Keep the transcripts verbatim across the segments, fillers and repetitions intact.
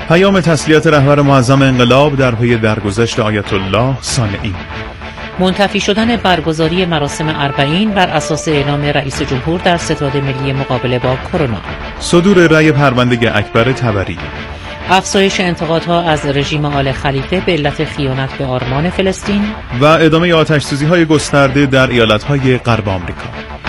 پیام تسلیت رهبر معظم انقلاب در پی درگذشت آیت الله صانعی. منتفی شدن برگزاری مراسم اربعین بر اساس اعلام رئیس جمهور در ستاد ملی مقابله با کرونا. صدور رأی پرونده اکبر طبری. افزایش انتقادها از رژیم آل خلیفه به علت خیانت به آرمان فلسطین و ادامه آتش‌سوزی‌های گسترده در ایالت‌های غرب آمریکا.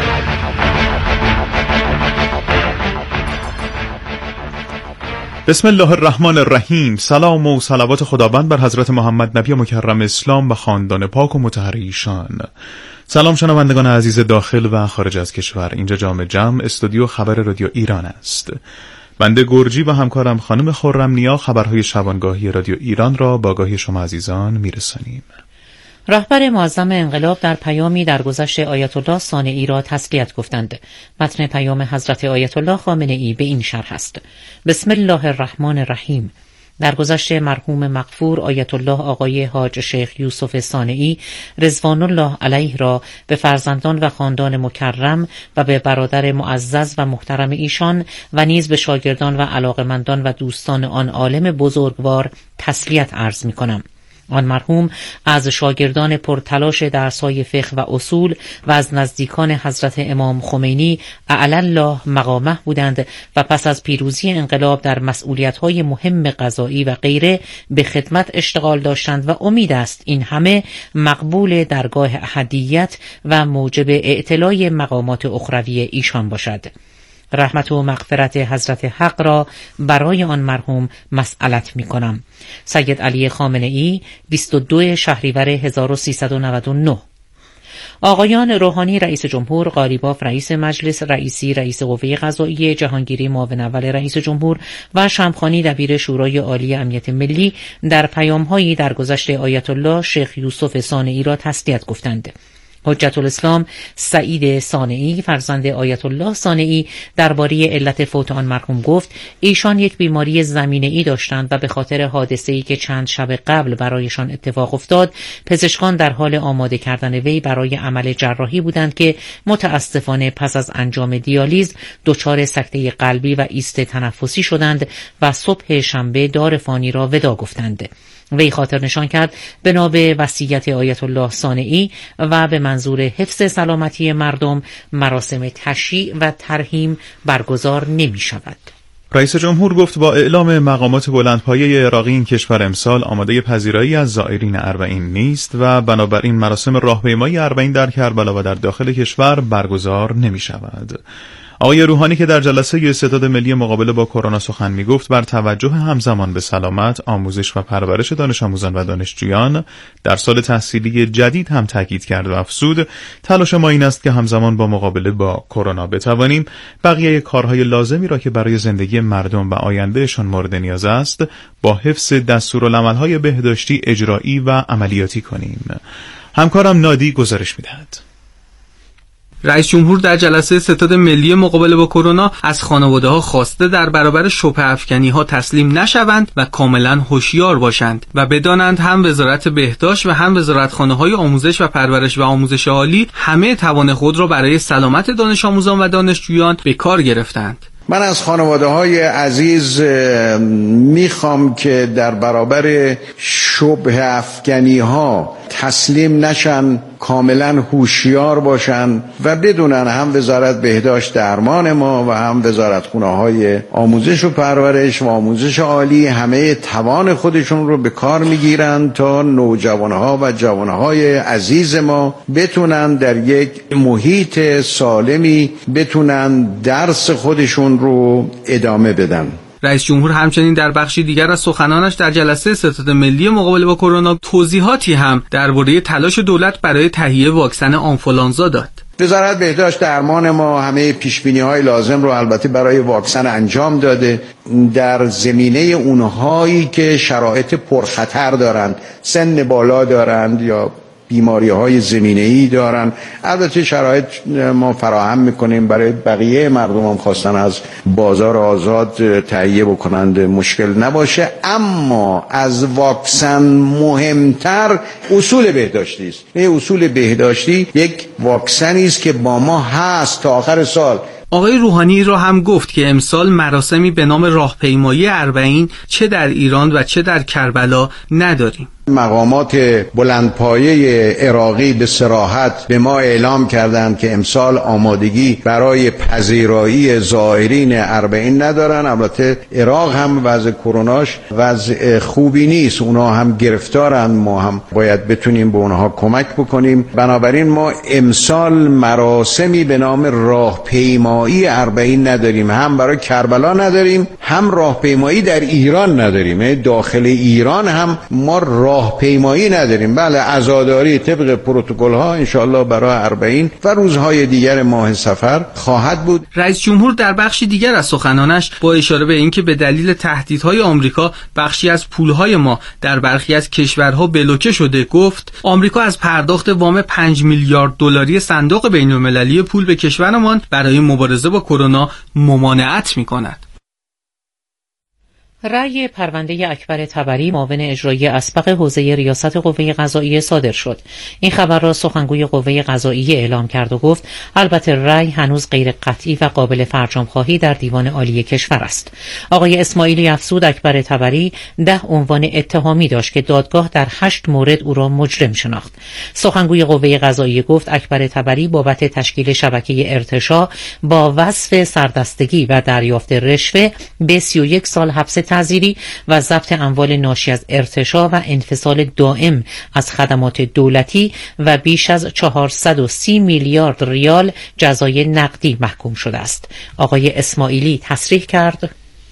بسم الله الرحمن الرحیم. سلام و صلوات خداوند بر حضرت محمد نبی مکرم اسلام و خاندان پاک و مطهر ایشان. سلام شنوندگان عزیز داخل و خارج از کشور. اینجا جام جم استودیو خبر رادیو ایران است. بنده گرجی و همکارم خانم خرم نیا خبرهای شبانگاهی رادیو ایران را با آگاهی شما عزیزان میرسانیم. رهبر معظم انقلاب در پیامی درگذشت آیت الله صانعی را تسلیت گفتند. متن پیام حضرت آیت الله خامنه‌ای به این شرح است: بسم الله الرحمن الرحیم. درگذشت مرحوم مغفور آیت الله آقای حاج شیخ یوسف صانعی رضوان الله علیه را به فرزندان و خاندان مکرم و به برادر معزز و محترم ایشان و نیز به شاگردان و علاقمندان و دوستان آن عالم بزرگوار تسلیت عرض می کنم. آن مرحوم از شاگردان پرتلاش درس‌های فقه و اصول و از نزدیکان حضرت امام خمینی اعلی الله مقامه بودند و پس از پیروزی انقلاب در مسئولیت‌های مهم قضایی و غیره به خدمت اشتغال داشتند و امید است این همه مقبول درگاه احدیت و موجب اعتلای مقامات اخروی ایشان باشد. رحمت و مغفرت حضرت حق را برای آن مرحوم مسئلت می کنم. سید علی خامنه‌ای، بیست و دو شهریور هزار و سیصد و نود و نه. آقایان روحانی رئیس جمهور، قالیباف رئیس مجلس رئیسی، رئیس قوه قضاییه، جهانگیری معاون اول رئیس جمهور و شمخانی دبیر شورای عالی امنیت ملی در پیام‌هایی درگذشت آیت الله شیخ یوسف صانعی را تسلیت گفتند. حجت الاسلام سعید صانعی فرزند آیت الله صانعی درباره علت فوت آن مرحوم گفت ایشان یک بیماری زمینه‌ای داشتند و به خاطر حادثه‌ای که چند شب قبل برایشان اتفاق افتاد پزشکان در حال آماده کردن وی برای عمل جراحی بودند که متاسفانه پس از انجام دیالیز دچار سکته قلبی و ایست تنفسی شدند و صبح شنبه دار فانی را وداع گفتند. وی خاطر نشان کرد بنا به وصیت آیت الله صانعی و به منظور حفظ سلامتی مردم مراسم تشییع و ترحیم برگزار نمی شود. رئیس جمهور گفت با اعلام مقامات بلندپایه عراقی این کشور امسال آماده پذیرایی از زائرین اربعین نیست و بنابراین مراسم راهپیمایی اربعین در کربلا و در داخل کشور برگزار نمی شود. آقای روحانی که در جلسه ستاد ملی مقابله با کرونا سخن می‌گفت بر توجه همزمان به سلامت، آموزش و پرورش دانش آموزان و دانشجویان در سال تحصیلی جدید هم تاکید کرد و افزود تلاش ما این است که همزمان با مقابله با کرونا بتوانیم بقیه کارهای لازمی را که برای زندگی مردم و آیندهشان مورد نیاز است با حفظ دستورالعمل‌های بهداشتی اجرایی و عملیاتی کنیم. همکارم نادی گزارش می‌دهد. رئیس جمهور در جلسه ستاد ملی مقابله با کرونا از خانواده‌ها خواسته در برابر شبهه افکنی‌ها تسلیم نشوند و کاملا هوشیار باشند و بدانند هم وزارت بهداشت و هم وزارتخانه‌های آموزش و پرورش و آموزش عالی همه توان خود را برای سلامت دانش آموزان و دانشجویان به کار گرفتند. من از خانواده‌های عزیز میخوام که در برابر شبهه افکنی‌ها تسلیم نشن، کاملا هوشیار باشن و بدونن هم وزارت بهداشت درمان ما و هم وزارتخانه‌های آموزش و پرورش و آموزش عالی همه توان خودشون رو به کار میگیرن تا نوجوانها و جوانهای عزیز ما بتونن در یک محیط سالمی بتونن درس خودشون رو ادامه بدن. رئیس جمهور همچنین در بخشی دیگر از سخنانش در جلسه ستاد ملی مقابله با کرونا توضیحاتی هم درباره تلاش دولت برای تهیه واکسن آنفولانزا داد. وزارت بهداشت درمان ما همه پیشبینی‌های لازم رو البته برای واکسن انجام داده. در زمینه اونهایی که شرایط پرخطر دارند، سن بالا دارند یا بیماری‌های زمینه‌ای دارن، البته شرایط ما فراهم می‌کنیم برای بقیه مردم هم خواستن از بازار آزاد تهیه بکنند مشکل نباشه. اما از واکسن مهمتر اصول بهداشتی است. این اصول بهداشتی یک واکسنی است که با ما هست تا آخر سال آقای روحانی را هم گفت که امسال مراسمی به نام راهپیمایی اربعین چه در ایران و چه در کربلا نداریم. مقامات بلندپایه عراقی به صراحت به ما اعلام کردند که امسال آمادگی برای پذیرایی زائرین اربعین ندارن. البته عراق هم وضع کروناش وضع خوبی نیست، اونا هم گرفتارن، ما هم باید بتونیم به اونها کمک بکنیم. بنابراین ما امسال مراسمی به نام راهپیمایی اربعین نداریم، هم برای کربلا نداریم، هم راهپیمایی در ایران نداریم. داخل ایران هم ما راهپیمایی نداریم. بله عزاداری طبق پروتکل ها انشاءالله برای اربعین و روزهای دیگر ماه صفر خواهد بود. رئیس جمهور در بخشی دیگر از سخنانش با اشاره به اینکه به دلیل تهدیدهای آمریکا بخشی از پولهای ما در برخی از کشورها بلوکه شده گفت آمریکا از پرداخت وام پنج میلیارد دلاری صندوق بین‌المللی پول به کشورمان برای مبارزه با کرونا ممانعت می‌کند. رأی پرونده اکبر طبری معاون اجرایی اسبق حوزه ریاست قوه قضاییه صادر شد. این خبر را سخنگوی قوه قضاییه اعلام کرد و گفت البته رأی هنوز غیر قطعی و قابل فرجام خواهی در دیوان عالی کشور است. آقای اسماعیلی افزود اکبر طبری ده عنوان اتهامی داشت که دادگاه در هشت مورد او را مجرم شناخت. سخنگوی قوه قضاییه گفت اکبر طبری بابت تشکیل شبکه ارتشاء با وصف سردستگی و دریافت رشوه به سی و یک سال حبس تعزیری و ضبط اموال ناشی از ارتشاء و انفصال دائم از خدمات دولتی و بیش از چهارصد و سی میلیارد ریال جزای نقدی محکوم شده است. آقای اسماعیلی تصریح کرد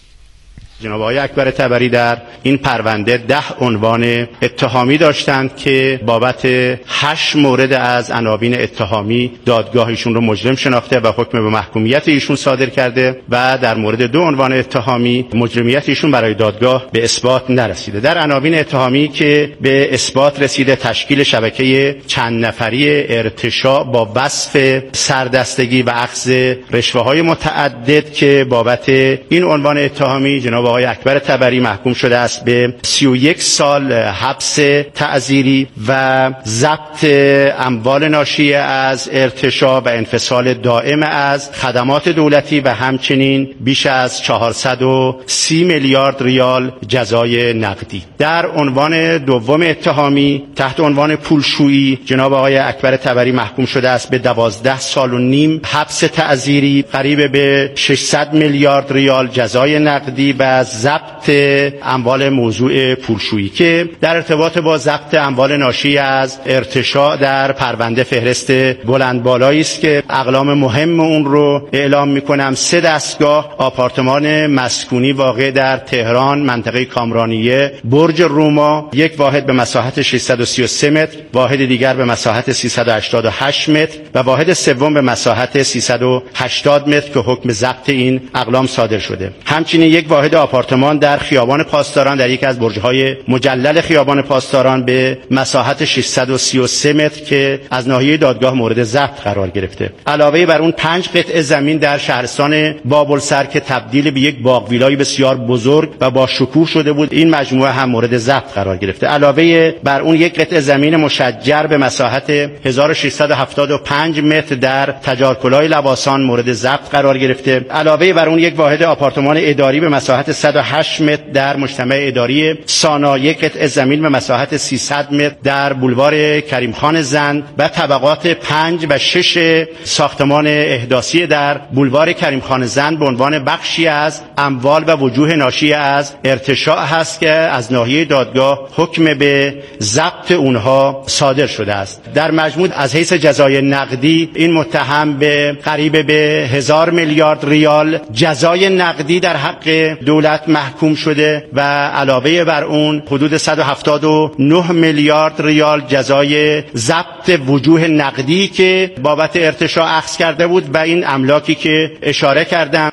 جناب آقای اکبر طبری در این پرونده ده عنوان اتهامی داشتند که بابت هشت مورد از عناوین اتهامی دادگاه ایشون رو مجرم شناخته و حکم به محکومیت ایشون صادر کرده و در مورد دو عنوان اتهامی مجرمیت ایشون برای دادگاه به اثبات نرسیده. در عناوین اتهامی که به اثبات رسیده تشکیل شبکه چند نفری ارتشاء با وصف سردستگی و اخذ رشوه‌های متعدد که بابت این عنوان اتهامی جناب آقای اکبر طبری محکوم شده است به سی و یک سال حبس تعزیری و ضبط اموال ناشی از ارتشاء و انفصال دائم از خدمات دولتی و همچنین بیش از چهارصد و سی میلیارد ریال جزای نقدی. در عنوان دوم اتهامی تحت عنوان پولشویی جناب آقای اکبر طبری محکوم شده است به دوازده سال و نیم حبس تعزیری، قریب به ششصد میلیارد ریال جزای نقدی و ضبط اموال موضوع پولشویی که در ارتباط با ضبط اموال ناشی از ارتشاء در پرونده فهرست بلند بالایی است که اقلام مهم اون رو اعلام می‌کنم. سه دستگاه آپارتمان مسکونی واقع در تهران منطقه کامرانیه برج روما، یک واحد به مساحت ششصد و سی و سه متر، واحد دیگر به مساحت سیصد و هشتاد و هشت متر و واحد سوم به مساحت سیصد و هشتاد متر که حکم ضبط این اقلام صادر شده. همچنین یک واحد آپارتمان در خیابان پاسداران در یکی از برج‌های مجلل خیابان پاسداران به مساحت ششصد و سی و سه متر که از ناحیه دادگاه مورد ضبط قرار گرفته. علاوه بر اون پنج قطعه زمین در شهرستان بابلسر که تبدیل به یک باغ ویلای بسیار بزرگ و با شکوه شده بود این مجموعه هم مورد ضبط قرار گرفته. علاوه بر اون یک قطعه زمین مشجر به مساحت هزار و ششصد و هفتاد و پنج متر در تجارکلای لواسان مورد ضبط قرار گرفته. علاوه بر اون یک واحد آپارتمان اداری به مساحت صد و هشت متر در مجتمع اداری سانا، یک قطعه زمین به مساحت سیصد متر در بولوار کریم خان زند و طبقات پنج و شش ساختمان احداثی در بولوار کریم خان زند به عنوان بخشی از اموال و وجوه ناشی از ارتشاء هست که از ناحیه دادگاه حکم به ضبط اونها صادر شده است. در مجموع از حیث جزای نقدی این متهم به قریب به هزار میلیارد ریال جزای نقدی در حق دولت محکوم شده و علاوه بر اون حدود صد و هفتاد و نه میلیارد ریال جزای ضبط وجوه نقدی که بابت ارتشاء اخذ کرده بود و این املاکی که اشاره کردم.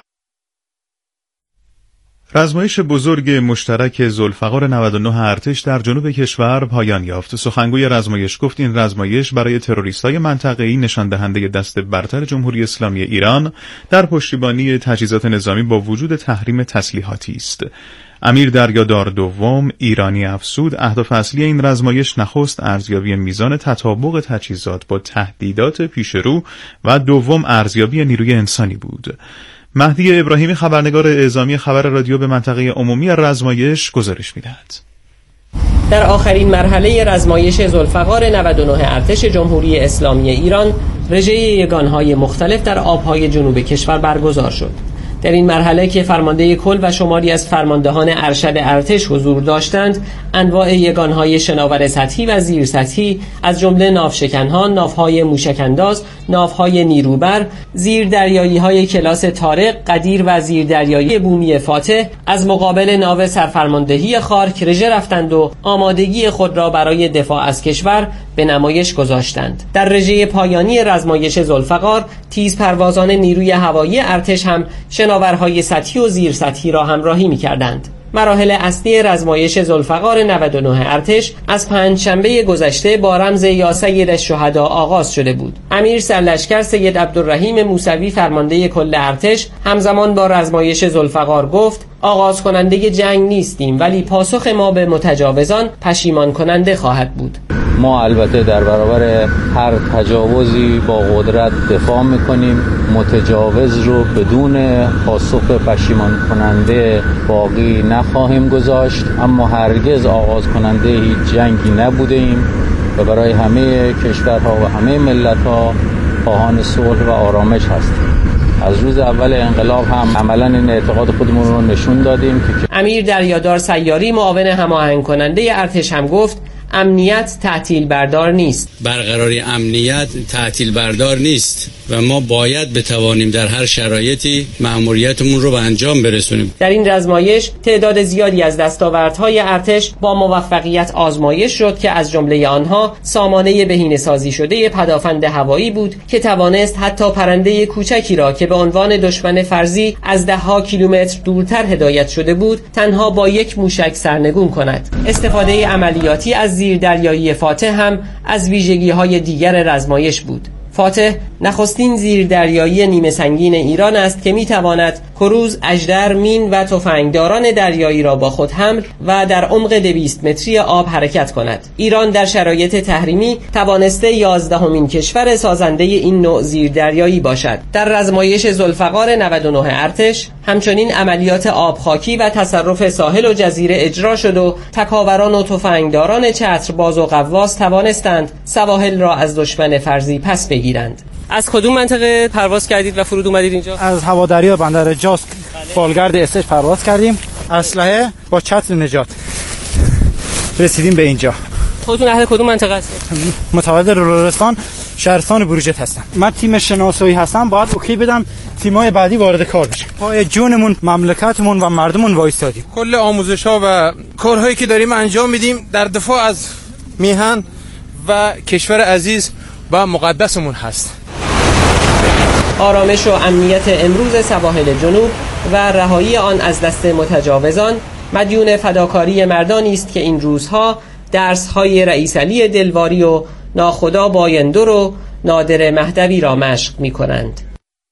رزمایش بزرگ مشترک ذوالفقار نود و نه ارتش در جنوب کشور پایان یافت. سخنگوی رزمایش گفت این رزمایش برای تروریست‌های منطقه‌ای نشان دهنده دست برتر جمهوری اسلامی ایران در پشتیبانی تجهیزات نظامی با وجود تحریم تسلیحاتی است. امیر دریادار دوم ایرانی افزود اهداف اصلی این رزمایش نخست ارزیابی میزان تطابق تجهیزات با تهدیدات پیشرو و دوم ارزیابی نیروی انسانی بود. مهدی ابراهیمی خبرنگار اعزامی خبر رادیو به منطقه عمومی رزمایش گزارش می‌دهد. در آخرین مرحله رزمایش ذوالفقار نود و نه ارتش جمهوری اسلامی ایران، رژه یگان‌های مختلف در آب‌های جنوب کشور برگزار شد. در این مرحله که فرمانده کل و شماری از فرماندهان ارشد ارتش حضور داشتند، انواع یگان‌های شناور سطحی و زیر سطحی از جمله ناوشکن‌ها، ناوهای موشک‌انداز، ناوهای نیروبر، زیردریایی‌های کلاس طارق، قدیر و زیردریایی بومی فاتح از مقابل ناو سرفرماندهی خارک رژه رفتند و آمادگی خود را برای دفاع از کشور به نمایش گذاشتند. در رژه پایانی رزمایش ذوالفقار، تیز پروازان نیروی هوایی ارتش هم شناورهای سطحی و زیر سطحی را همراهی می‌کردند. مراحل اصلی رزمایش ذوالفقار نود و نه ارتش از پنجشنبه گذشته با رمز یا سید الشهدا آغاز شده بود. امیر سرلشکر سید عبدالرحیم موسوی فرمانده کل ارتش همزمان با رزمایش ذوالفقار گفت: آغاز کننده جنگ نیستیم، ولی پاسخ ما به متجاوزان پشیمان کننده خواهد بود. ما البته در برابر هر تجاوزی با قدرت دفاع میکنیم. متجاوز رو بدون پاسخ پشیمان کننده باقی نخواهیم گذاشت، اما هرگز آغاز کننده هیچ جنگی نبوده ایم و برای همه کشورها و همه ملت‌ها خواهان صلح و آرامش هستیم. از روز اول انقلاب هم عملاً این اعتقاد خودمون رو نشون دادیم که امیر دریادار سیاری معاون هماهنگ کننده ارتش هم گفت امنیت تعطیل بردار نیست. برقراری امنیت تعطیل بردار نیست و ما باید بتوانیم در هر شرایطی مأموریتمون رو به انجام برسونیم. در این رزمایش تعداد زیادی از دستاوردهای ارتش با موفقیت آزمایش شد که از جمله آنها سامانه بهینه‌سازی شده پدافند هوایی بود که توانست حتی پرنده کوچکی را که به عنوان دشمن فرضی از ده‌ها کیلومتر دورتر هدایت شده بود تنها با یک موشک سرنگون کند. استفاده عملیاتی از زیردریایی فاتح هم از ویژگی‌های دیگر رزمایش بود. فاتح نخستین زیردریایی نیمه سنگین ایران است که می‌تواند کروز، اژدر، مین و تفنگداران دریایی را با خود حمل و در عمق دویست متری آب حرکت کند. ایران در شرایط تحریمی توانسته یازدهمین کشور سازنده این نوع زیردریایی باشد. در رزمایش ذوالفقار نود و نه ارتش همچنین عملیات آبخاکی و تصرف ساحل و جزیره اجرا شد و تکاوران و تفنگداران چترباز و غواص توانستند سواحل را از دشمن فرضی پس بگیرند. از کدوم منطقه پرواز کردید و فرود اومدید اینجا؟ از هواداری بندر جاس فالگرد استش پرواز کردیم. اسلحه با چتر نجات رسیدیم به اینجا. خودتون اهل کدوم منطقه هستید؟ متولد لرستان، شهرستان بروجرد هستم. من تیم شناسایی هستم، باید اوکی بدم تیمای بعدی وارد کار بشه. پای جونمون، مملکتمون و مردمون وایسادیم. کل آموزش‌ها و کارهایی که داریم انجام میدیم در دفاع از میهن و کشور عزیز و مقدسمون هست. آرامش و امنیت امروز سواحل جنوب و رهایی آن از دست متجاوزان مدیون فداکاری مردانی است که این روزها درس‌های رئیس علی دلواری و ناخدا بایندر و نادر مهدوی را مشق می‌کنند.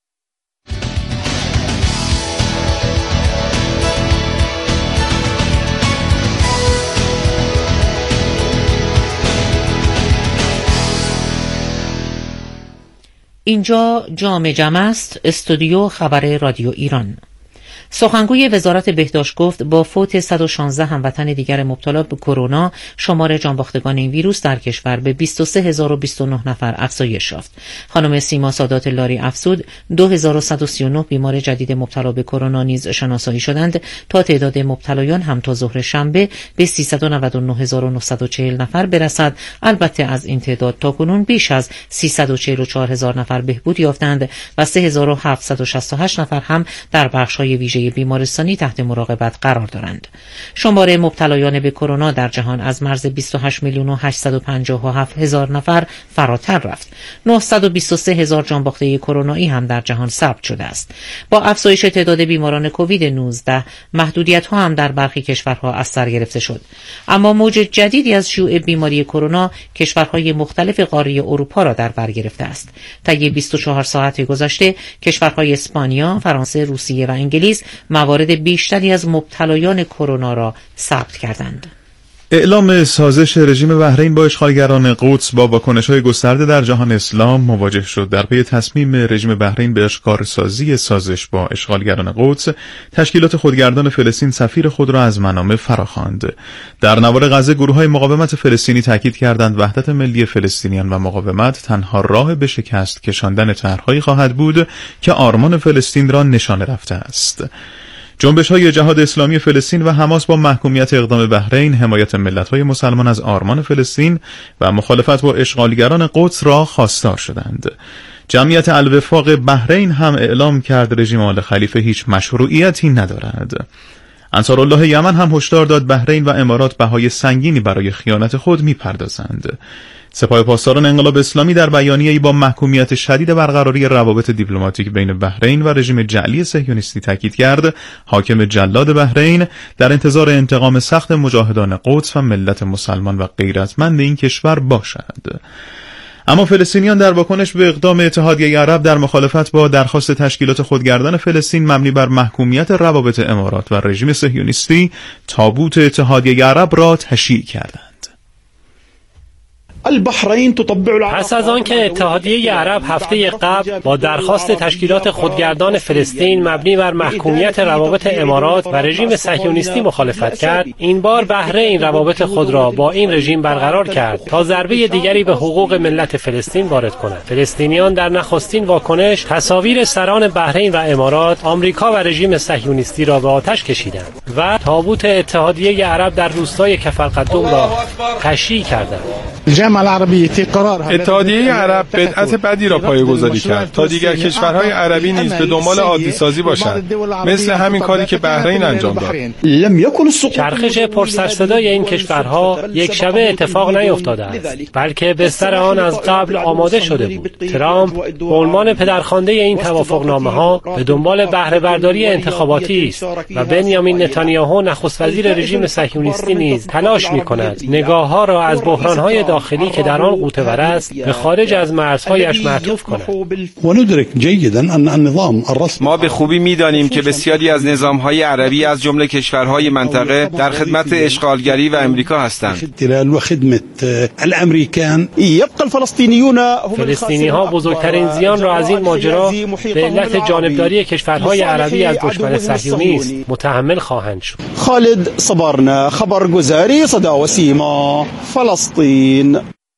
اینجا جام جم است، استودیو خبر رادیو ایران. سخنگوی وزارت بهداشت گفت با فوت صد و شانزده هموطن دیگر مبتلا به کرونا شمار جانباختگان این ویروس در کشور به بیست و سه هزار و بیست و نه نفر افزایش یافت. خانم سیما سادات لاری افزود دو هزار و صد و سی و نه بیمار جدید مبتلا به کرونا نیز شناسایی شدند تا تعداد مبتلایان هم تا ظهر شنبه به سیصد و نود و نه هزار و نهصد و چهل نفر برسد. البته از این تعداد تاکنون بیش از سیصد و چهل و چهار هزار نفر بهبود یافتند و سه هزار و هفتصد و شصت و هشت نفر هم در بخش‌های ویژه بیمارستانی تحت مراقبت قرار دارند. شمار مبتلایان به کرونا در جهان از مرز بیست و هشت میلیون و هشتصد و پنجاه و هفت هزار نفر فراتر رفت. نهصد و بیست و سه هزار جانباخته کرونایی هم در جهان ثبت شده است. با افزایش تعداد بیماران کووید نوزده محدودیت‌ها هم در برخی کشورها از سر گرفته شد. اما موج جدیدی از شیوع بیماری کرونا کشورهای مختلف قاره اروپا را در بر گرفته است. طی بیست و چهار ساعت گذشته کشورهای اسپانیا، فرانسه، روسیه و انگلیس موارد بیشتری از مبتلایان کرونا را ثبت کردند. اعلام سازش رژیم بحرین با اشغالگران قدس با واکنش‌های گسترده در جهان اسلام مواجه شد. در پی تصمیم رژیم بحرین به اشغالسازی سازش با اشغالگران قدس، تشکیلات خودگردان فلسطین سفیر خود را از منامه فراخواند. در نوار غزه گروه‌های مقاومت فلسطینی تاکید کردند وحدت ملی فلسطینیان و مقاومت تنها راه به شکست کشاندن طرح‌هایی خواهد بود که آرمان فلسطین را نشانه رفته است. جنبش‌های جهاد اسلامی فلسطین و حماس با محکومیت اقدام بحرین، حمایت ملت‌های مسلمان از آرمان فلسطین و مخالفت با اشغالگران قدس را خواستار شدند. جمعیت الوفاق بحرین هم اعلام کرد رژیم آل خلیفه هیچ مشروعیتی ندارد. انصارالله یمن هم هشدار داد بحرین و امارات بهای سنگینی برای خیانت خود می‌پردازند. سپاه پاسداران انقلاب اسلامی در بیانیه‌ای با محکومیت شدید برقراری روابط دیپلماتیک بین بحرین و رژیم جعلی صهیونیستی تاکید کرد حاکم جلاد بحرین در انتظار انتقام سخت مجاهدان قدس و ملت مسلمان و غیرتمند این کشور باشد. اما فلسطینیان در واکنش به اقدام اتحادیه عرب در مخالفت با درخواست تشکیلات خودگردان فلسطین مبنی بر محکومیت روابط امارات و رژیم صهیونیستی، تابوت اتحادیه عرب را تشییع کردند. پس از آنکه اتحادیه عرب هفته قبل با درخواست تشکیلات خودگردان فلسطین مبنی بر محکومیت روابط امارات و رژیم صهیونیستی مخالفت کرد، این بار بحرین روابط خود را با این رژیم برقرار کرد تا ضربه دیگری به حقوق ملت فلسطین وارد کند. فلسطینیان در نخستین واکنش تصاویر سران بحرین و امارات، آمریکا و رژیم صهیونیستی را به آتش کشیدند و تابوت اتحادیه عرب در روستای کفرقدوم را تشییع کردند. اتحادیه عرب بدعت بدی را پایه‌گذاری کرد تا دیگر کشورهای عربی نیز به دنبال عادی سازی باشند، مثل همین کاری که بحرین انجام داد. چرخش پرسرصدای این کشورها یک شبه اتفاق نیفتاده است، بلکه بستر آن از قبل آماده شده بود. ترامپ به عنوان پدرخوانده این توافقنامه‌ها به دنبال بهره برداری انتخاباتی است و بنیامین نتانیاهو نخست وزیر رژیم صهیونیستی نیز تلاش می‌کند نگاه‌ها را از بحران‌های داخلی که در آن قوطه‌ور است به خارج از مرزهایش معطوف کند. ما به خوبی می‌دانیم که بسیاری از نظام‌های عربی از جمله کشورهای منطقه در خدمت اشغالگری و امریکا هستند. فلسطینی‌ها بزرگترین زیان را از این ماجرا به علت جانبداری کشورهای عربی از دشمن صهیونیست متحمل خواهند شد. خالد صبرنا خبرگزاری صدا و سیما فلسطین.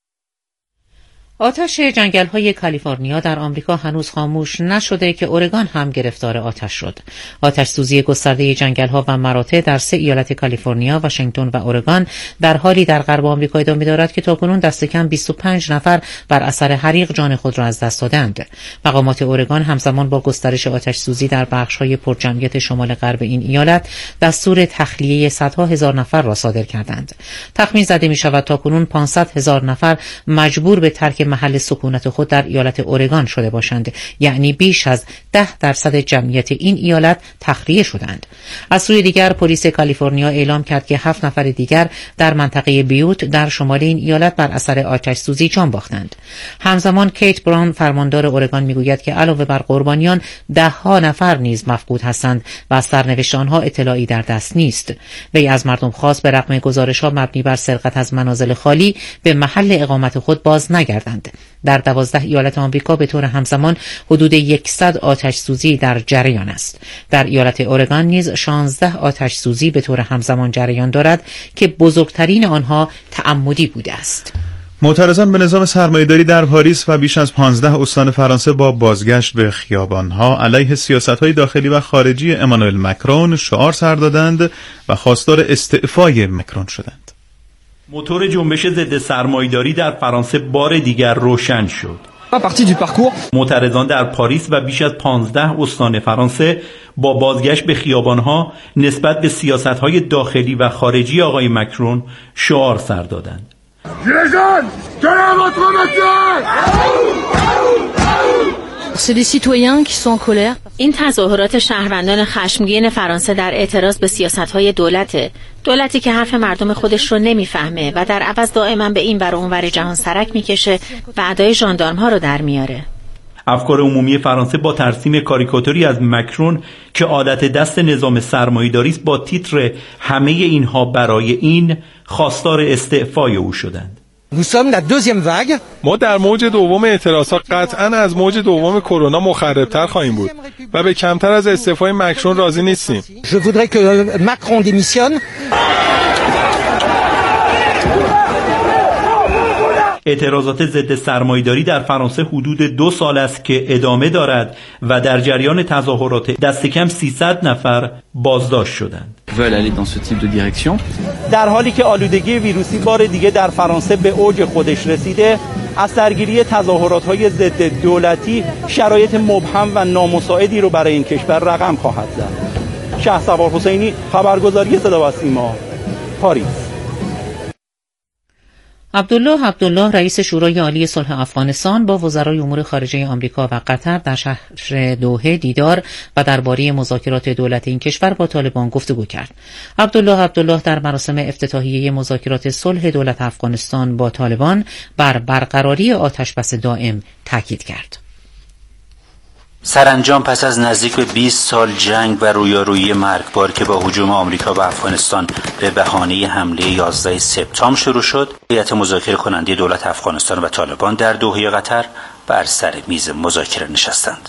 آتش جنگل‌های کالیفرنیا در آمریکا هنوز خاموش نشده که اورگان هم گرفتار آتش شد. آتش سوزی گسترده جنگل‌ها و مراتع در سه ایالت کالیفرنیا، واشنگتن و اورگان در حالی در غرب آمریکا ادامه دارد که تاکنون دست کم بیست و پنج نفر بر اثر حریق جان خود را از دست دادند. مقامات اورگان همزمان با گسترش آتش سوزی در بخش‌های پرجمعیت شمال غرب این ایالت دستور تخلیه صدها هزار نفر را صادر کردند. تخمین زده می‌شود تاکنون پانصد هزار نفر مجبور به ترک محل سکونت خود در ایالت اورگان شده باشند، یعنی بیش از ده درصد جمعیت این ایالت تخلیه شدند. از سوی دیگر پلیس کالیفرنیا اعلام کرد که هفت نفر دیگر در منطقه بیوت در شمال این ایالت بر اثر آتش سوزی جان باختند. همزمان کیت براون فرماندار اورگان میگوید که علاوه بر قربانیان ده ها نفر نیز مفقود هستند و از سرنوشت آنها اطلاعی در دست نیست. وی از مردم خواست به رغم گزارش‌ها مبنی بر سرقت از منازل خالی به محل اقامت خود باز نگردند. در دوازده ایالت آمریکا به طور همزمان حدود صد آتش سوزی در جریان است. در ایالت اورگان نیز شانزده آتش سوزی به طور همزمان جریان دارد که بزرگترین آنها تعمدی بوده است. معترضان به نظام سرمایه‌داری در پاریس و بیش از پانزده استان فرانسه با بازگشت به خیابان‌ها علیه سیاست‌های داخلی و خارجی امانوئل مکرون شعار سر دادند و خواستار استعفای مکرون شدند. موتور جنبش ضد سرمایه‌داری در فرانسه بار دیگر روشن شد. معترضان در پاریس و بیش از پانزده استان فرانسه با بازگشت به خیابان‌ها نسبت به سیاست‌های داخلی و خارجی آقای مکرون شعار سر دادند. این تظاهرات شهروندان خشمگین فرانسه در اعتراض به سیاست‌های دولت دولتی که حرف مردم خودش رو نمیفهمه و در عوض دائما به این ور و اون ور جهان سرک میکشه و ادای ژاندارم‌ها رو در میاره. افکار عمومی فرانسه با ترسیم کاریکاتوری از مکرون که عادت دست نظام سرمایه‌داری است با تیتر همه اینها برای این خواستار استعفای او شدند. ما در موج دوم اعتراضات قطعاً از موج دوم کرونا مخربتر خواهیم بود و به کمتر از استعفای مکرون راضی نیستیم. اعتراضات ضد سرمایه‌داری در فرانسه حدود دو سال است که ادامه دارد و در جریان تظاهرات دست کم سیصد نفر بازداشت شدند. در حالی که آلودگی ویروسی بار دیگه در فرانسه به اوج خودش رسیده، از سرگیری تظاهرات‌های ضد دولتی شرایط مبهم و نامساعدی رو برای این کشور رقم خواهد زد. شهسوار حسینی، خبرگزاری صدا و سیما، پاریس. عبدالله عبدالله رئیس شورای عالی صلح افغانستان با وزرای امور خارجه آمریکا و قطر در شهر دوحه دیدار و درباره مذاکرات دولت این کشور با طالبان گفتگو کرد. عبدالله عبدالله در مراسم افتتاحیه مذاکرات صلح دولت افغانستان با طالبان بر برقراری آتشبس دائم تاکید کرد. سرانجام پس از نزدیک به بیست سال جنگ و رویارویی مرگبار که با هجوم آمریکا به افغانستان به بهانه حمله یازده سپتامبر شروع شد، هیئت مذاکره کننده دولت افغانستان و طالبان در دوحه قطر بر سر میز مذاکره نشستند.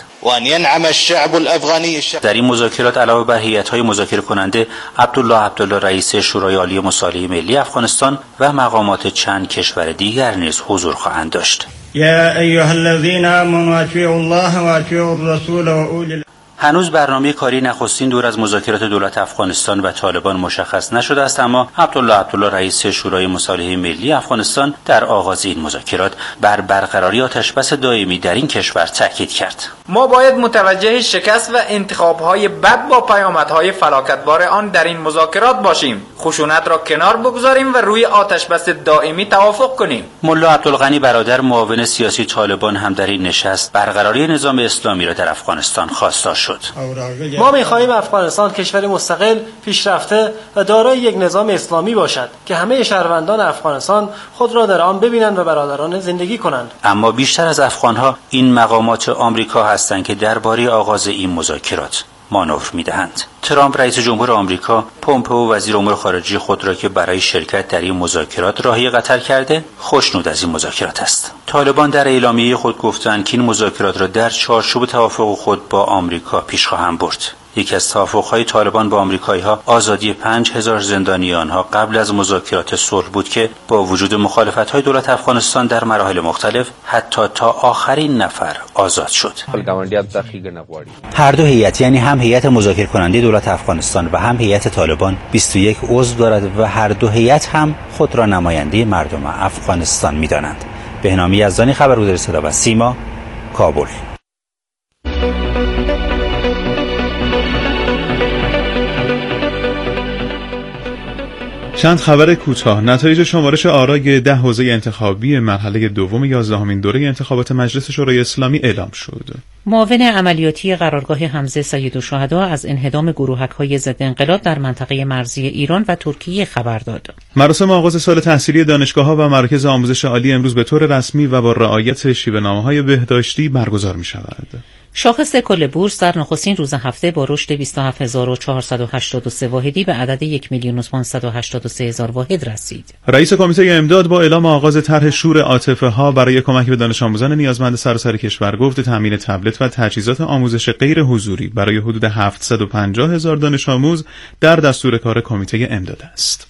در این مذاکرات علاوه بر هیئت‌های مذاکره کننده، عبدالله عبدالله رئیس شورای عالی مصالحه ملی افغانستان و مقامات چند کشور دیگر نیز حضور خواهند داشت. یا ایها الذین آمنوا اطیعوا الله و اطیعوا الرسول و اولی. هنوز برنامه کاری نخستین دور از مذاکرات دولت افغانستان و طالبان مشخص نشده است، اما عبدالله عبدالله رئیس شورای مصالحه ملی افغانستان در آغاز این مذاکرات بر برقراری آتشبس دائمی در این کشور تاکید کرد. ما باید متوجه شکست و انتخاب‌های بد با پیامدهای فلاکتبار آن در این مذاکرات باشیم. خشونت را کنار بگذاریم و روی آتشبس دائمی توافق کنیم. ملا عبدالغنی برادر معاون سیاسی طالبان هم در این نشست برقراری نظام اسلامی را در افغانستان خواستار شد. ما می‌خواهیم افغانستان کشوری مستقل، پیشرفته و دارای یک نظام اسلامی باشد که همه شهروندان افغانستان خود را در آن ببینند و برادرانه زندگی کنند. اما بیشتر از افغان‌ها این مقامات آمریکا هستند که درباره آغاز این مذاکرات مانور می‌دهند. ترامپ رئیس جمهور آمریکا پومپئو وزیر امور خارجه خود را که برای شرکت در این مذاکرات راهی قطر کرده خوشنود از این مذاکرات است. طالبان در اعلامیه خود گفتند که این مذاکرات را در چارچوب توافق خود با آمریکا پیش خواهند برد. یکی از توافق‌های طالبان با آمریکایی‌ها آزادی پنج هزار زندانی آنها قبل از مذاکرات صلح بود که با وجود مخالفت‌های دولت افغانستان در مراحل مختلف حتی تا آخرین نفر آزاد شد. هر دو هیئت، یعنی هم هیئت مذاکره کننده دولت افغانستان و هم هیئت طالبان بیست و یک عضو دارد و هر دو هیئت هم خود را نماینده مردم افغانستان می‌دانند. بهنام یزدانی، خبرگزاری صدا و سیما، کابل. چند خبر کوتاه. نتایج شمارش آرای ده حوزه انتخابی مرحله دوم یازدهمین دوره انتخابات مجلس شورای اسلامی اعلام شد. معاون عملیاتی قرارگاه حمزه سیدالشهدا از انهدام گروهک‌های ضد انقلاب در منطقه مرزی ایران و ترکیه خبر داد. مراسم آغاز سال تحصیلی دانشگاه‌ها و مراکز آموزش عالی امروز به طور رسمی و با رعایت شیوه‌نامه‌های بهداشتی برگزار می‌شود. شاخص کل بورس در نخستین روز هفته با رشد بیست و هفت هزار و چهارصد و هشتاد و سه واحدی به عدد یک میلیون و پانصد و هشتاد و سه هزار واحد رسید. رئیس کمیته امداد با اعلام آغاز طرح شور عاطفه‌ها برای کمک به دانش آموزان نیازمند سراسر کشور گفت تامین تبلت و تجهیزات آموزش غیر حضوری برای حدود هفتصد و پنجاه هزار دانش آموز در دستور کار کمیته امداد است.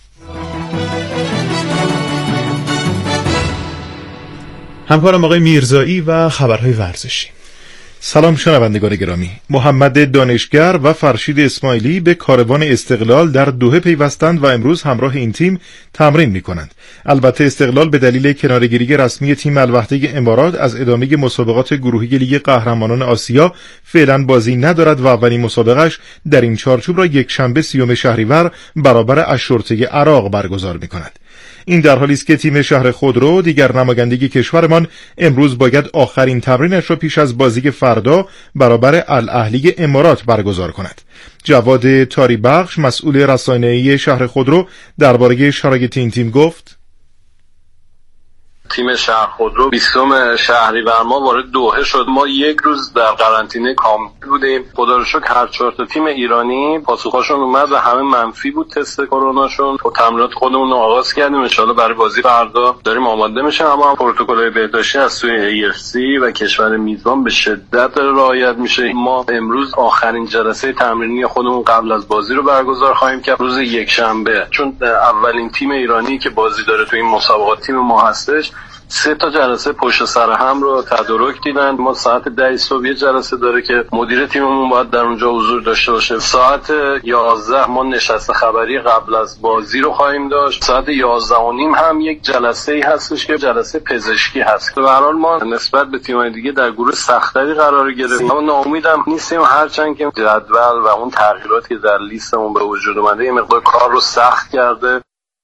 همکارم آقای میرزایی و خبرهای ورزشی. سلام شنوندگان گرامی. محمد دانشگر و فرشید اسماعیلی به کاروان استقلال در دوحه پیوستند و امروز همراه این تیم تمرین می‌کنند. البته استقلال به دلیل کناره‌گیری رسمی تیم الوحده امارات از ادامه مسابقات گروهی لیگ قهرمانان آسیا فعلا بازی ندارد و اولین مسابقهش در این چارچوب را یک شنبه سیوم شهریور برابر اشرطه عراق برگزار می‌کند. این در حالی است که تیم شهر خودرو دیگر نمایندگی کشورمان امروز باید آخرین تمرینش را پیش از بازی فردا برابر الاهلی امارات برگزار کند. جواد تاری بخش مسئول رسانه‌ای شهر خودرو درباره شرایط این تیم گفت: تیم شهر خودرو بیستم شهریور ما وارد دوحه شد. ما یک روز در قرنطینه کامل بودیم. خدا رو شکر هر چهار تا تیم ایرانی پاسخاشون اومد و همه منفی بود تست کروناشون. با تمرینات خودمون رو آغاز کردیم. ان شاءالله برای بازی فردا داریم آماده میشیم، اما پروتکل‌های بهداشتی از سوی ای اف سی و کشور میزبان به شدت رعایت میشه. ما امروز آخرین جلسه تمرینی خودمون قبل از بازی رو برگزار خواهیم کرد روز یکشنبه، چون اولین تیم ایرانی که بازی داره تو این مسابقات تیم ما هستش. سه تا جلسه پشت سر هم رو تدارک دیدن. ما ساعت ده صبح یه جلسه داره که مدیر تیممون باید در اونجا حضور داشته باشه. ساعت یازده ما نشست خبری قبل از بازی رو خواهیم داشت. ساعت یازده و نیم هم یک جلسه ای هستش که جلسه پزشکی هست. به هر حال ما نسبت به تیم‌های دیگه در گروه سخت‌تری قرار گرفتیم، اما ناامیدم نیستیم، هرچند که جدول و اون تغییراتی که در لیستمون به وجود اومده یه مقدار کار رو سخت کرده.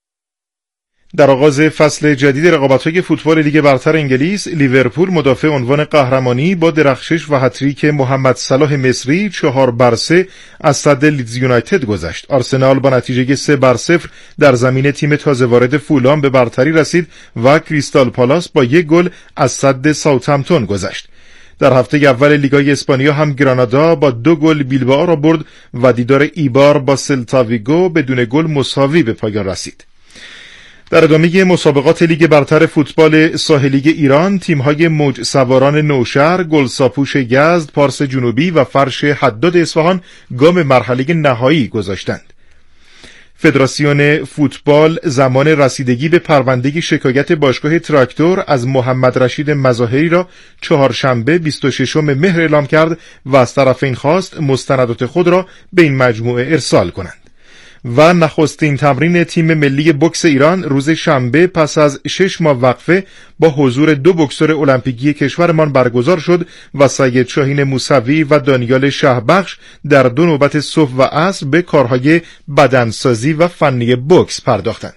در آغاز فصل جدید رقابت‌های فوتبال لیگ برتر انگلیس، لیورپول مدافع عنوان قهرمانی با درخشش و هتریک محمد صلاح مصری چهار بر سه از صد لیدز یونایتد گذشت. آرسنال با نتیجه سه بر صفر در زمین تیم تازه وارد فولام به برتری رسید و کریستال پالاس با یک گل از صد ساوثهمپتون گذشت. در هفته اول لیگای اسپانیا هم گرانادا با دو گل بیلبائو را برد و دیدار ایبار با سلتا ویگو بدون گل مساوی به پایان رسید. در ادامه مسابقات لیگ برتر فوتبال ساحلی ایران، تیم‌های موج سواران نوشهر، گلساپوش یزد، پارس جنوبی و فرش حداد اصفهان گام مرحله نهایی گذاشتند. فدراسیون فوتبال زمان رسیدگی به پرونده شکایت باشگاه تراکتور از محمد رشید مظاهری را چهارشنبه بیست و ششم مهر اعلام کرد و از طرفین خواست مستندات خود را به این مجموعه ارسال کنند. و نخستین تمرین تیم ملی بوکس ایران روز شنبه پس از شش ماه وقفه با حضور دو بوکسور المپیکی کشورمان برگزار شد و سید شاهین موسوی و دانیال شهبخش در دو نوبت صبح و عصر به کارهای بدنسازی و فنی بوکس پرداختند.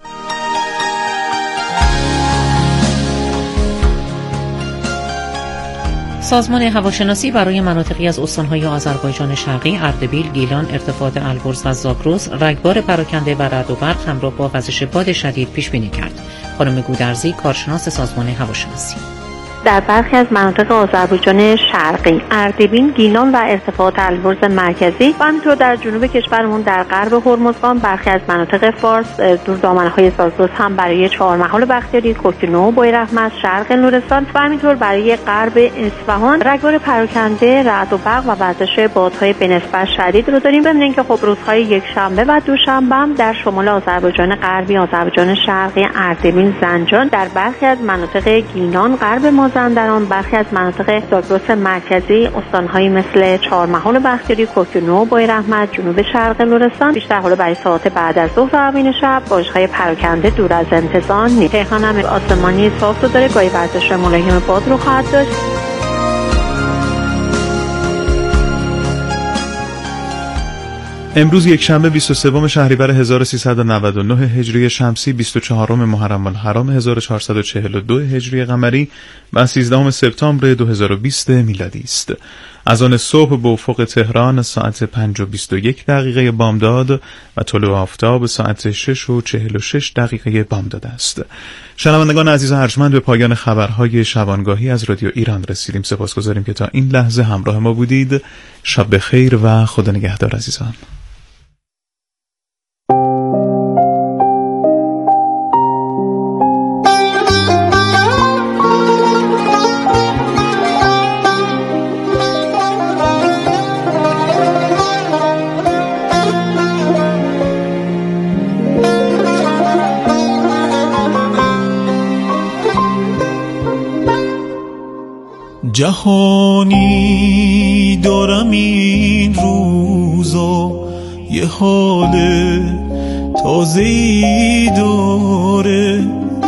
سازمان هواشناسی برای مناطقی از استانهای آذربایجان شرقی، اردبیل، گیلان، ارتفاعات البرز و زاگرس رگبار پراکنده و رعد و برق همراه با وزش باد شدید پیش بینی کرد. خانم گودرزی، کارشناس سازمان هواشناسی: در برخی از مناطق آذربایجان شرقی، اردبیل، گیلان و ارتفاعات البرز مرکزی و همینطور در جنوب کشورمون در غرب هرمزگان، برخی از مناطق فارس، دور دامنه‌های زاگرس هم برای چهارمحال بختیاری، کوکنو، بویراحمد، شرق نورستان و همینطور برای غرب اصفهان رگبار پراکنده، رعد و برق و وزش بادهای به نسبت شدید رو داریم. ببینید که خب روزهای یکشنبه و دوشنبه هم در شمال آذربایجان غربی، آذربایجان شرقی، اردبیل، زنجان، در برخی از مناطق گیلان، غرب مازندران، برخی از مناطق زاگرس مرکزی، استان‌هایی مثل چهارمحال بختیاری، کوکنو، بویراحمد، جنوب شرق نورستان بیشتر حالا برای ساعات بعد از ظهر و اوایل شب بارش‌های پراکنده دور از انتظار نیست. تهران هم آسمانی صاف رو داره، گاهی وزش ملایم باد رو خواهد داشت. امروز یک شنبه بیست و سوم شهریور هزار و سیصد و نود و نه هجری شمسی، بیست و چهارم محرم الحرام هزار و چهارصد و چهل و دو هجری قمری و سیزدهم سپتامبر دو هزار و بیست میلادی است. از آن صبح به افق تهران ساعت پنج و بیست و یک دقیقه بامداد و طلوع آفتاب ساعت شش و چهل و شش دقیقه بامداد است. شنوندگان عزیز و ارجمند، به پایان خبرهای شبانگاهی از رادیو ایران رسیدیم. سپاسگزاریم که تا این لحظه همراه ما بودید. شب بخیر و خدا نگهدار عزیزان. جهانی دارم این روزا، یه حال تازه‌ای داره،